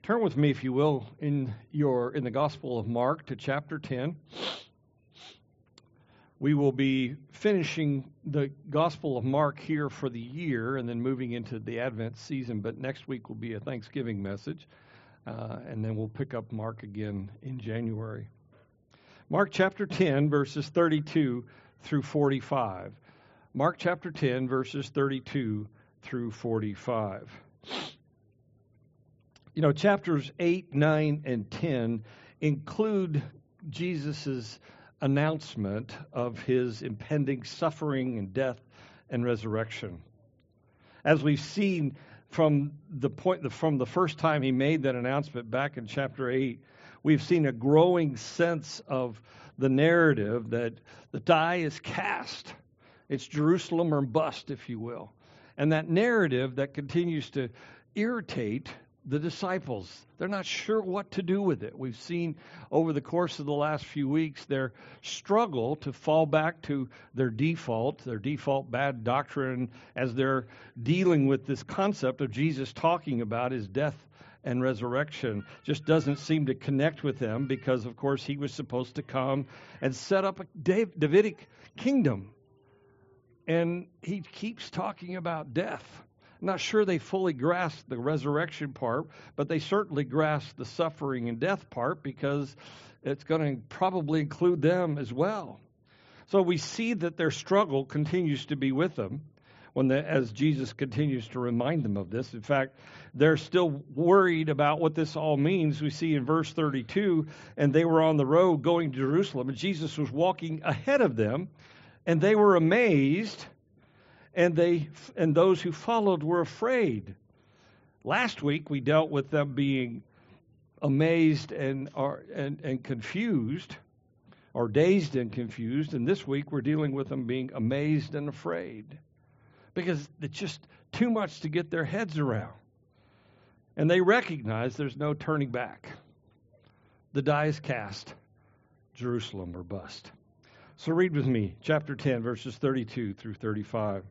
Turn with me, if you will, in the Gospel of Mark to chapter 10. We will be finishing the Gospel of Mark here for the year and then moving into the Advent season, but next week will be a Thanksgiving message, and then we'll pick up Mark again in January. Mark chapter 10, verses 32 through 45. Mark chapter 10, verses 32 through 45. You know, chapters 8, 9, and 10 include Jesus' announcement of his impending suffering and death and resurrection. As we've seen from the first time he made that announcement back in chapter 8, we've seen a growing sense of the narrative that the die is cast. It's Jerusalem or bust, if you will. And that narrative that continues to irritate the disciples. They're not sure what to do with it. We've seen over the course of the last few weeks their struggle to fall back to their default bad doctrine as they're dealing with this concept of Jesus talking about his death and resurrection. Just doesn't seem to connect with them because, of course, he was supposed to come and set up a Davidic kingdom. And he keeps talking about death. I'm not sure they fully grasp the resurrection part, but they certainly grasp the suffering and death part because it's going to probably include them as well. So we see that their struggle continues to be with them as Jesus continues to remind them of this. In fact, they're still worried about what this all means. We see in verse 32, and they were on the road going to Jerusalem, and Jesus was walking ahead of them, and they were amazed. And those who followed were afraid. Last week we dealt with them being amazed and confused, or dazed and confused. And this week we're dealing with them being amazed and afraid, because it's just too much to get their heads around. And they recognize there's no turning back. The die is cast, Jerusalem or bust. So read with me, chapter 10, verses 32 through 35.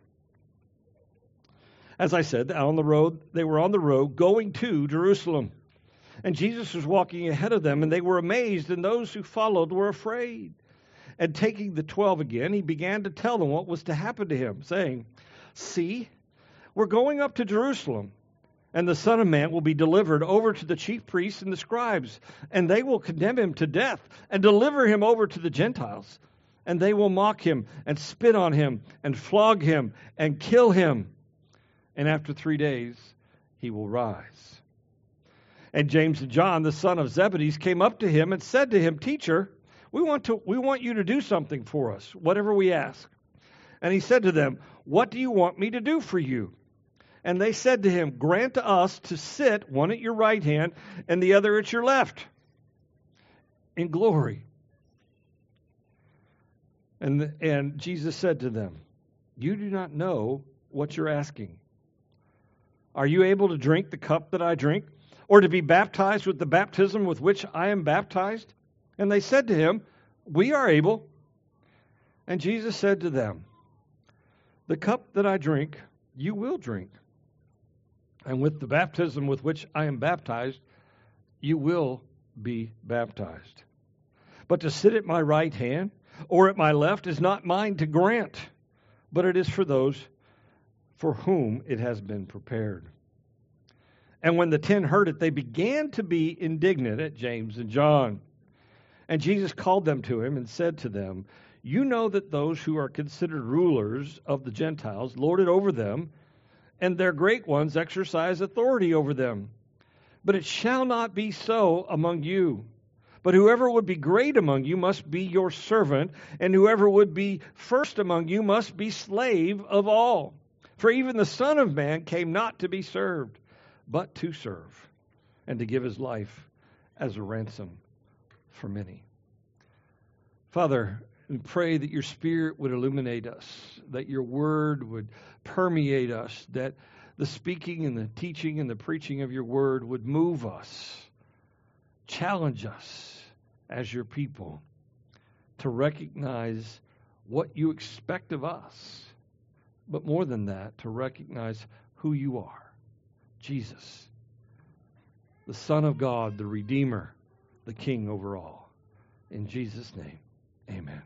As I said, they were on the road going to Jerusalem. And Jesus was walking ahead of them, and they were amazed, and those who followed were afraid. And taking the 12 again, he began to tell them what was to happen to him, saying, "See, we're going up to Jerusalem, and the Son of Man will be delivered over to the chief priests and the scribes, and they will condemn him to death and deliver him over to the Gentiles. And they will mock him and spit on him and flog him and kill him. And after 3 days, he will rise." And James and John, the son of Zebedee, came up to him and said to him, "Teacher, we want you to do something for us, whatever we ask." And he said to them, "What do you want me to do for you?" And they said to him, "Grant to us to sit, one at your right hand and the other at your left, in glory." And Jesus said to them, "You do not know what you're asking. Are you able to drink the cup that I drink, or to be baptized with the baptism with which I am baptized?" And they said to him, "We are able." And Jesus said to them, "The cup that I drink, you will drink. And with the baptism with which I am baptized, you will be baptized. But to sit at my right hand or at my left is not mine to grant, but it is for those for whom it has been prepared." And when the 10 heard it, they began to be indignant at James and John. And Jesus called them to him and said to them, "You know that those who are considered rulers of the Gentiles lord it over them, and their great ones exercise authority over them. But it shall not be so among you. But whoever would be great among you must be your servant, and whoever would be first among you must be slave of all. For even the Son of Man came not to be served, but to serve, and to give his life as a ransom for many." Father, we pray that your Spirit would illuminate us, that your word would permeate us, that the speaking and the teaching and the preaching of your word would move us, challenge us as your people to recognize what you expect of us, but more than that, to recognize who you are, Jesus, the Son of God, the Redeemer, the King over all. In Jesus' name, amen.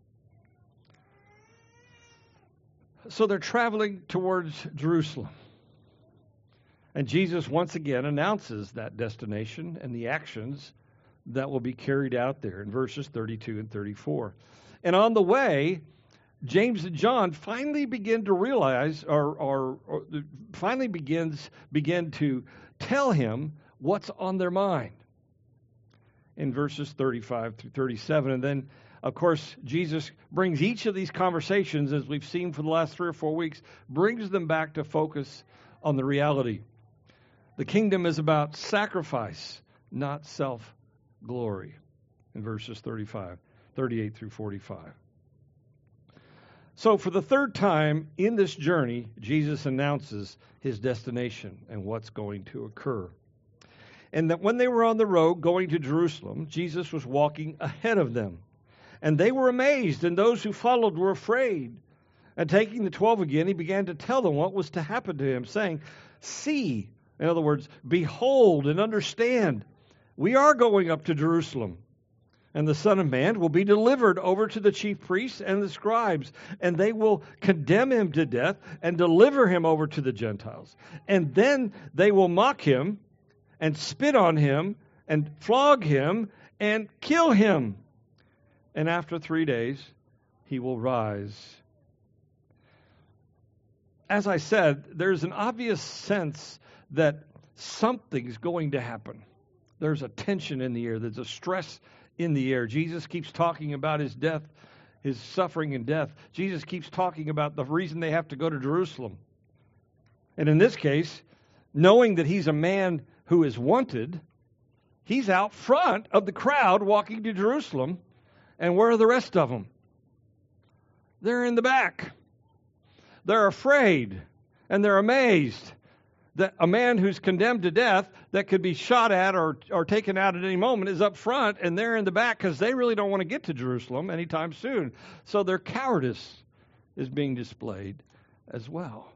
So they're traveling towards Jerusalem. And Jesus once again announces that destination and the actions that will be carried out there in verses 32 and 34. And on the way, James and John finally begin to realize, or finally begin to tell him what's on their mind in verses 35 through 37. And then, of course, Jesus brings each of these conversations, as we've seen for the last 3 or 4 weeks, brings them back to focus on the reality. The kingdom is about sacrifice, not self-glory, in verses 38 through 45. So for the third time in this journey, Jesus announces his destination and what's going to occur. And that when they were on the road going to Jerusalem, Jesus was walking ahead of them. And they were amazed, and those who followed were afraid. And taking the 12 again, he began to tell them what was to happen to him, saying, "See," in other words, "behold and understand, we are going up to Jerusalem. And the Son of Man will be delivered over to the chief priests and the scribes, and they will condemn him to death and deliver him over to the Gentiles. And then they will mock him and spit on him and flog him and kill him. And after 3 days, he will rise." As I said, there's an obvious sense that something's going to happen. There's a tension in the air. There's a stress in the air. Jesus keeps talking about his death, his suffering and death. Jesus keeps talking about the reason they have to go to Jerusalem. And in this case, knowing that he's a man who is wanted, he's out front of the crowd walking to Jerusalem. And where are the rest of them? They're in the back. They're afraid and they're amazed that a man who's condemned to death that could be shot at or taken out at any moment is up front, and they're in the back because they really don't want to get to Jerusalem anytime soon. So their cowardice is being displayed as well.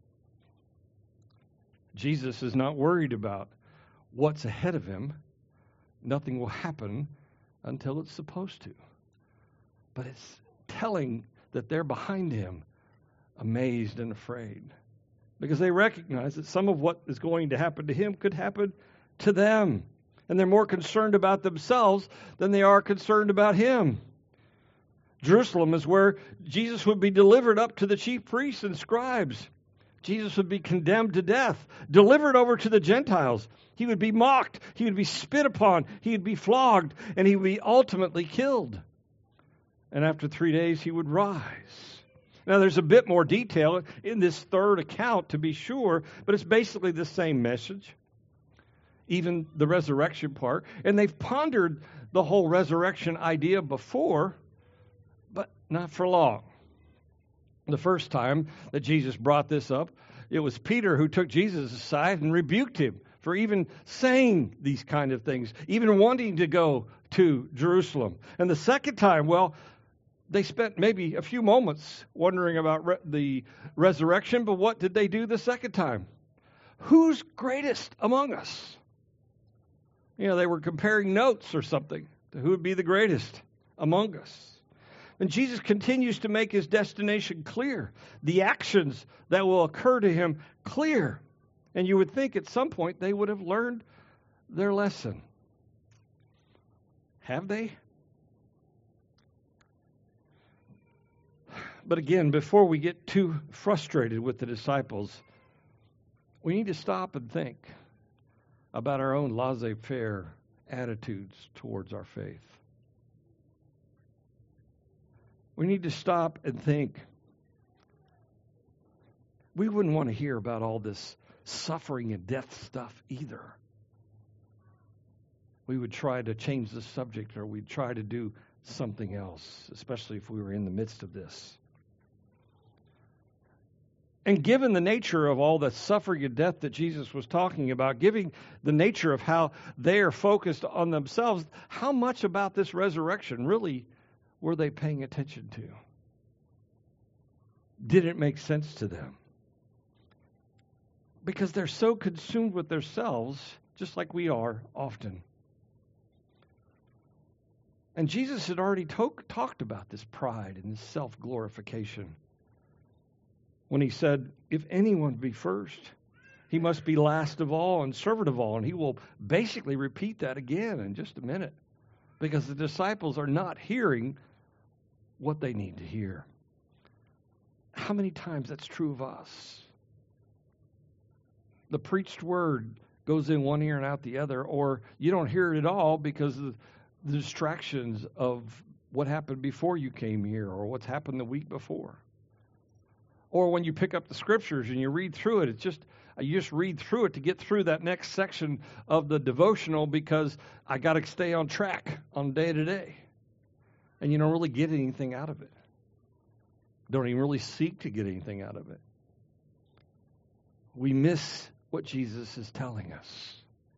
Jesus is not worried about what's ahead of him. Nothing will happen until it's supposed to. But it's telling that they're behind him, amazed and afraid, because they recognize that some of what is going to happen to him could happen to them. And they're more concerned about themselves than they are concerned about him. Jerusalem is where Jesus would be delivered up to the chief priests and scribes. Jesus would be condemned to death, delivered over to the Gentiles. He would be mocked. He would be spit upon. He would be flogged. And he would be ultimately killed. And after 3 days, he would rise. Now, there's a bit more detail in this third account, to be sure, but it's basically the same message, even the resurrection part. And they've pondered the whole resurrection idea before, but not for long. The first time that Jesus brought this up, it was Peter who took Jesus aside and rebuked him for even saying these kind of things, even wanting to go to Jerusalem. And the second time, well, they spent maybe a few moments wondering about the resurrection, but what did they do the second time? Who's greatest among us? You know, they were comparing notes or something to who would be the greatest among us. And Jesus continues to make his destination clear, the actions that will occur to him clear. And you would think at some point they would have learned their lesson. Have they? But again, before we get too frustrated with the disciples, we need to stop and think about our own laissez-faire attitudes towards our faith. We need to stop and think. We wouldn't want to hear about all this suffering and death stuff either. We would try to change the subject, or we'd try to do something else, especially if we were in the midst of this. And given the nature of all the suffering and death that Jesus was talking about, given the nature of how they are focused on themselves, how much about this resurrection really were they paying attention to? Did it make sense to them? Because they're so consumed with themselves just like we are often. And Jesus had already talked about this pride and this self-glorification when he said, if anyone be first, he must be last of all and servant of all. And he will basically repeat that again in just a minute because the disciples are not hearing what they need to hear. How many times that's true of us? The preached word goes in one ear and out the other, or you don't hear it at all because of the distractions of what happened before you came here or what's happened the week before. Or when you pick up the scriptures and you read through it, you just read through it to get through that next section of the devotional because I got to stay on track on day to day. And you don't really get anything out of it. Don't even really seek to get anything out of it. We miss what Jesus is telling us.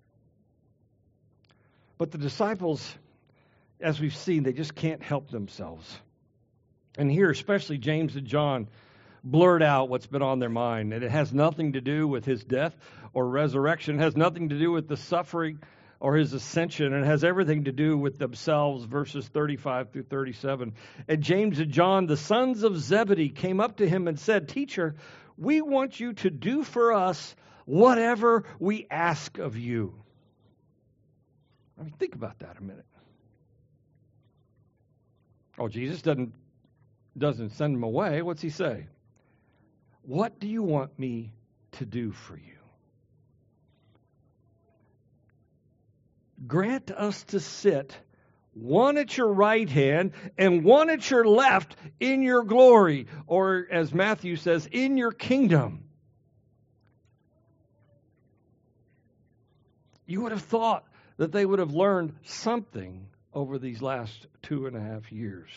But the disciples, as we've seen, they just can't help themselves. And here, especially James and John, blurt out what's been on their mind. And it has nothing to do with his death or resurrection. It has nothing to do with the suffering or his ascension. It has everything to do with themselves, verses 35 through 37. And James and John, the sons of Zebedee, came up to him and said, Teacher, we want you to do for us whatever we ask of you. I mean, think about that a minute. Oh, Jesus doesn't send them away. What's he say? What do you want me to do for you? Grant us to sit one at your right hand and one at your left in your glory, or as Matthew says, in your kingdom. You would have thought that they would have learned something over these last 2.5 years.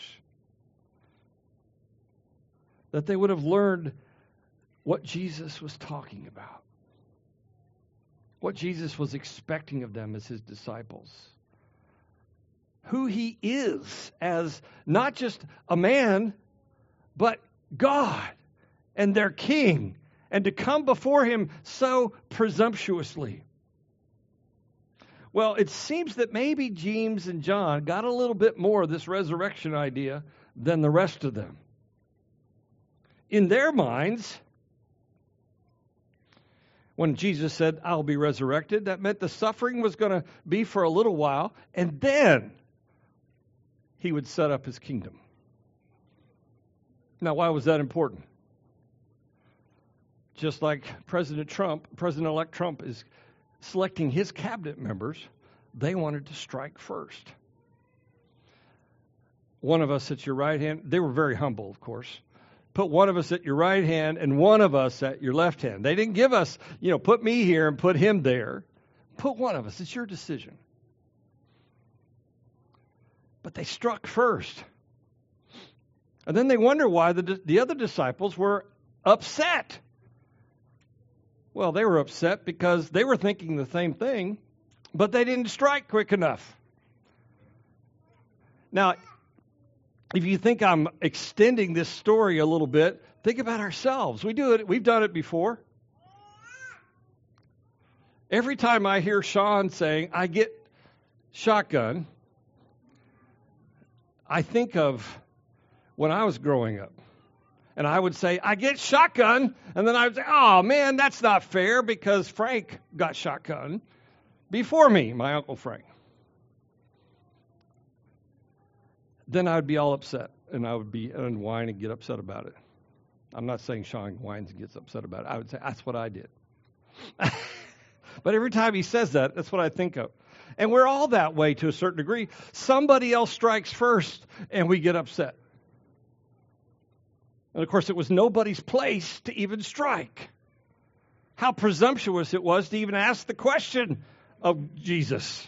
That they would have learned what Jesus was talking about. What Jesus was expecting of them as his disciples. Who he is as not just a man, but God and their king. And to come before him so presumptuously. Well, it seems that maybe James and John got a little bit more of this resurrection idea than the rest of them. In their minds, when Jesus said, I'll be resurrected, that meant the suffering was going to be for a little while, and then he would set up his kingdom. Now, why was that important? Just like President-elect Trump is selecting his cabinet members, they wanted to strike first. One of us at your right hand, they were very humble, of course. Put one of us at your right hand and one of us at your left hand. They didn't give us, put me here and put him there. Put one of us. It's your decision. But they struck first. And then they wonder why the other disciples were upset. Well, they were upset because they were thinking the same thing, but they didn't strike quick enough. Now, if you think I'm extending this story a little bit, think about ourselves. We do it. We've done it before. Every time I hear Sean saying, I get shotgun, I think of when I was growing up. And I would say, I get shotgun. And then I would say, oh, man, that's not fair because Frank got shotgun before me, my Uncle Frank. Then I would be all upset, and I would whine and get upset about it. I'm not saying Sean whines and gets upset about it. I would say, that's what I did. But every time he says that, that's what I think of. And we're all that way to a certain degree. Somebody else strikes first, and we get upset. And, of course, it was nobody's place to even strike. How presumptuous it was to even ask the question of Jesus.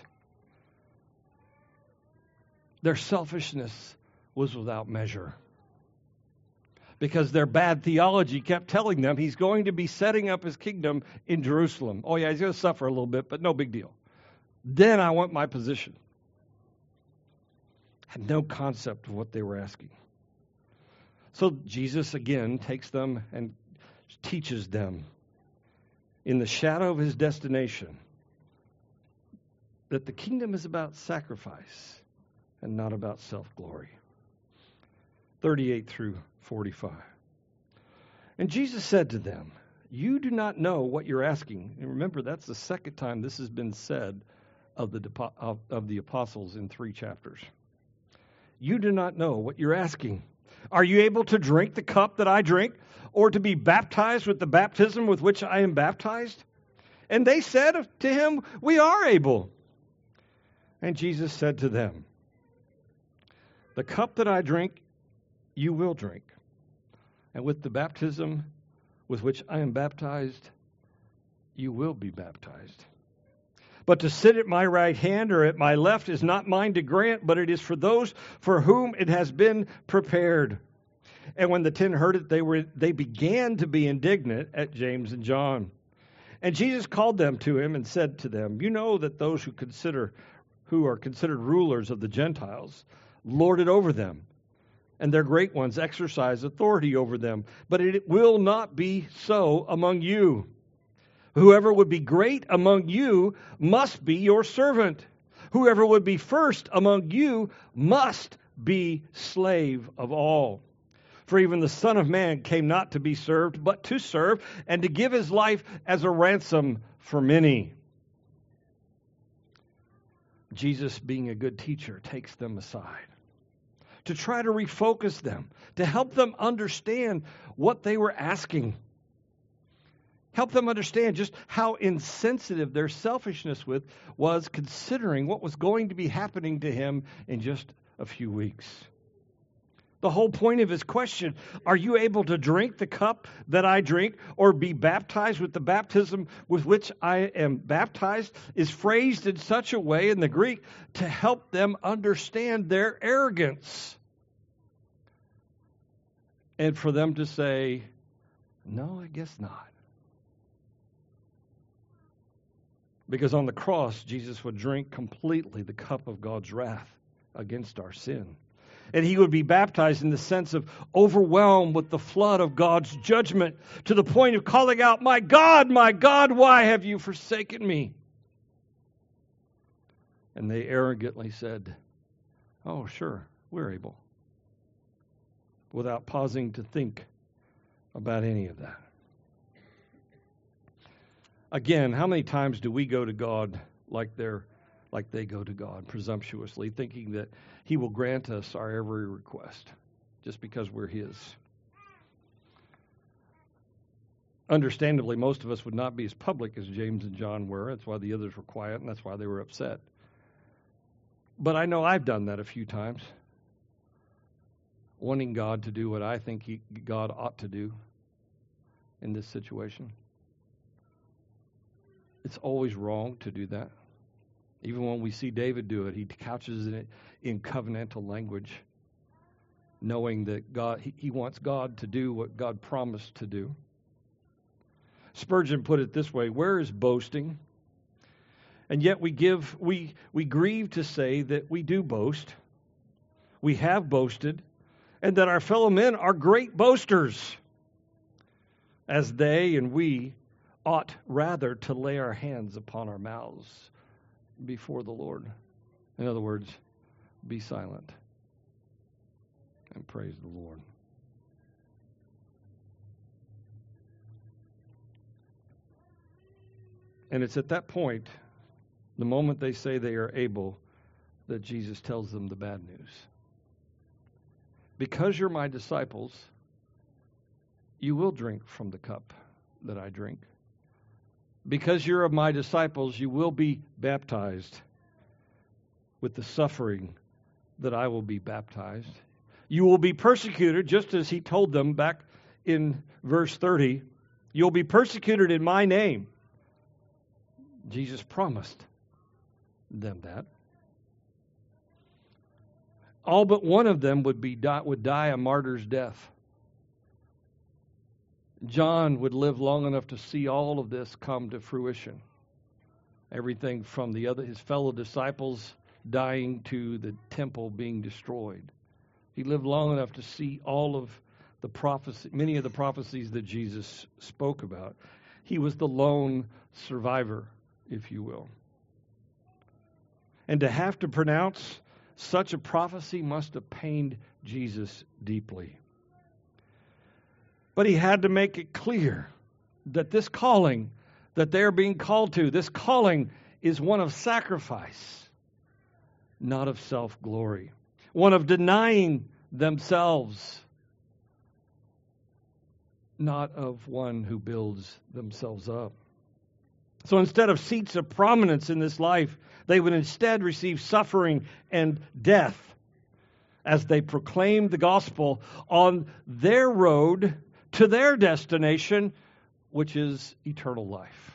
Their selfishness was without measure. Because their bad theology kept telling them he's going to be setting up his kingdom in Jerusalem. Oh, yeah, he's going to suffer a little bit, but no big deal. Then I want my position. Had no concept of what they were asking. So Jesus, again, takes them and teaches them in the shadow of his destination that the kingdom is about sacrifice and not about self-glory. 38 through 45. And Jesus said to them, you do not know what you're asking. And remember, that's the second time this has been said of the apostles in 3 chapters. You do not know what you're asking. Are you able to drink the cup that I drink, or to be baptized with the baptism with which I am baptized? And they said to him, we are able. And Jesus said to them, the cup that I drink, you will drink. And with the baptism with which I am baptized, you will be baptized. But to sit at my right hand or at my left is not mine to grant, but it is for those for whom it has been prepared. And when the 10 heard it, they began to be indignant at James and John. And Jesus called them to him and said to them, you know that those who are considered rulers of the Gentiles lord it over them, and their great ones exercise authority over them. But it will not be so among you. Whoever would be great among you must be your servant. Whoever would be first among you must be slave of all. For even the Son of Man came not to be served, but to serve, and to give his life as a ransom for many. Jesus, being a good teacher, takes them aside to try to refocus them, to help them understand what they were asking. Help them understand just how insensitive their selfishness was, considering what was going to be happening to him in just a few weeks. The whole point of his question, are you able to drink the cup that I drink, or be baptized with the baptism with which I am baptized, is phrased in such a way in the Greek to help them understand their arrogance. And for them to say, no, I guess not. Because on the cross, Jesus would drink completely the cup of God's wrath against our sin. And he would be baptized in the sense of overwhelmed with the flood of God's judgment, to the point of calling out, my God, why have you forsaken me? And they arrogantly said, oh, sure, we're able, without pausing to think about any of that. Again, how many times do we go to God like they go to God, presumptuously, thinking that he will grant us our every request just because we're his? Understandably, most of us would not be as public as James and John were. That's why the others were quiet, and that's why they were upset. But I know I've done that a few times, wanting God to do what I think God ought to do in this situation. It's always wrong to do that. Even when we see David do it, he couches it in covenantal language, knowing that God, he wants God to do what God promised to do. Spurgeon put it this way, where is boasting? And yet we grieve to say that we do boast. We have boasted, and that our fellow men are great boasters, as they and we ought rather to lay our hands upon our mouths before the Lord. In other words, be silent and praise the Lord. And it's at that point, the moment they say they are able, that Jesus tells them the bad news. Because you're my disciples, you will drink from the cup that I drink. Because you're of my disciples, you will be baptized with the suffering that I will be baptized. You will be persecuted, just as he told them back in verse 30. You'll be persecuted in my name. Jesus promised them that. All but one of them would die a martyr's death. John would live long enough to see all of this come to fruition. Everything from his fellow disciples dying to the temple being destroyed. He lived long enough to see all of the many of the prophecies that Jesus spoke about. He was the lone survivor, if you will. And to have to pronounce such a prophecy must have pained Jesus deeply. But he had to make it clear that this calling that they're being called to, this calling is one of sacrifice, not of self-glory. One of denying themselves, not of one who builds themselves up. So instead of seats of prominence in this life, they would instead receive suffering and death as they proclaimed the gospel on their road to their destination, which is eternal life.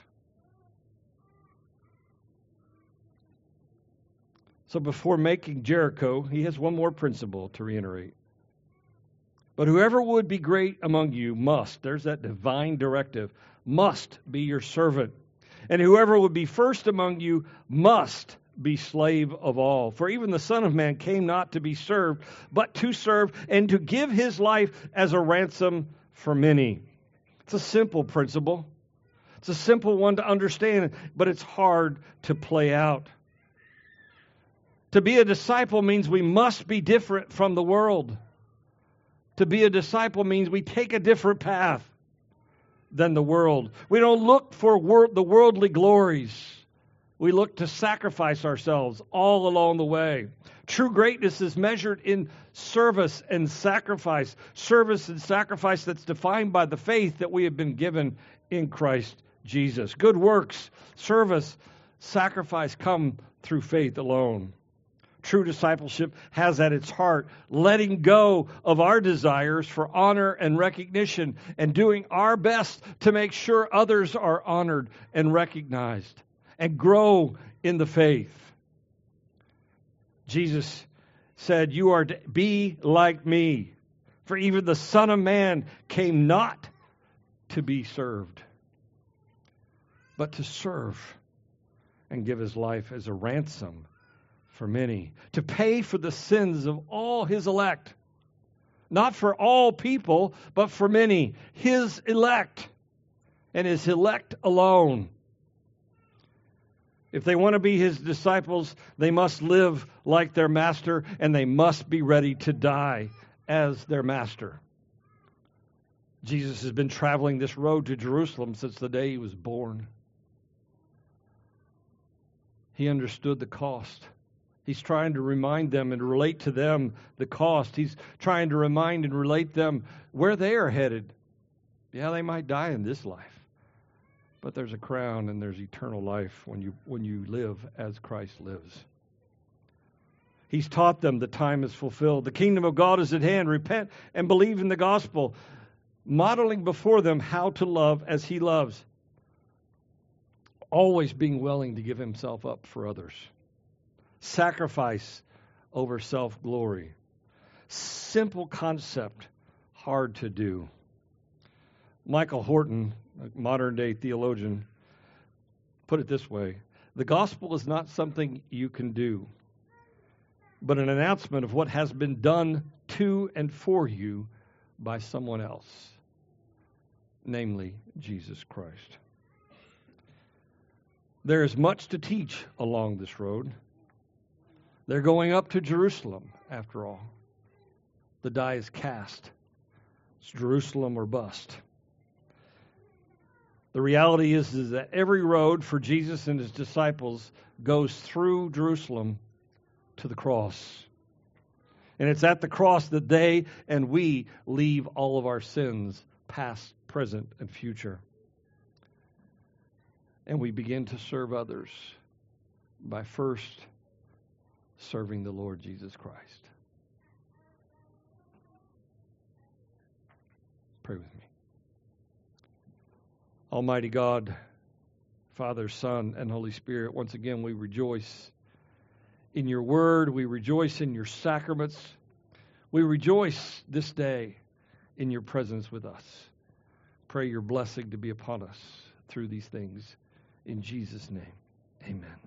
So before making Jericho, he has one more principle to reiterate. But whoever would be great among you must, there's that divine directive, must be your servant. And whoever would be first among you must be slave of all. For even the Son of Man came not to be served, but to serve and to give his life as a ransom for many. It's a simple principle. It's a simple one to understand, but it's hard to play out. To be a disciple means we must be different from the world. To be a disciple means we take a different path than the world. We don't look for the worldly glories. We look to sacrifice ourselves all along the way. True greatness is measured in service and sacrifice. Service and sacrifice that's defined by the faith that we have been given in Christ Jesus. Good works, service, sacrifice come through faith alone. True discipleship has at its heart letting go of our desires for honor and recognition and doing our best to make sure others are honored and recognized and grow in the faith. Jesus said, "You are to be like me, for even the Son of Man came not to be served, but to serve and give his life as a ransom for many, to pay for the sins of all his elect." Not for all people, but for many. His elect, and his elect alone. If they want to be his disciples, they must live like their master, and they must be ready to die as their master. Jesus has been traveling this road to Jerusalem since the day he was born. He understood the cost. He's trying to remind them and relate to them the cost. He's trying to remind and relate them where they are headed. Yeah, they might die in this life, but there's a crown and there's eternal life when you live as Christ lives. He's taught them the time is fulfilled. The kingdom of God is at hand. Repent and believe in the gospel, modeling before them how to love as he loves, always being willing to give himself up for others. Sacrifice over self-glory. Simple concept, hard to do. Michael Horton, a modern-day theologian, put it this way: the gospel is not something you can do, but an announcement of what has been done to and for you by someone else, namely Jesus Christ. There is much to teach along this road. They're going up to Jerusalem, after all. The die is cast. It's Jerusalem or bust. The reality is that every road for Jesus and his disciples goes through Jerusalem to the cross. And it's at the cross that they and we leave all of our sins, past, present, and future. And we begin to serve others by first serving the Lord Jesus Christ. Pray with me. Almighty God, Father, Son, and Holy Spirit, once again we rejoice in your word. We rejoice in your sacraments. We rejoice this day in your presence with us. Pray your blessing to be upon us through these things. In Jesus' name, amen.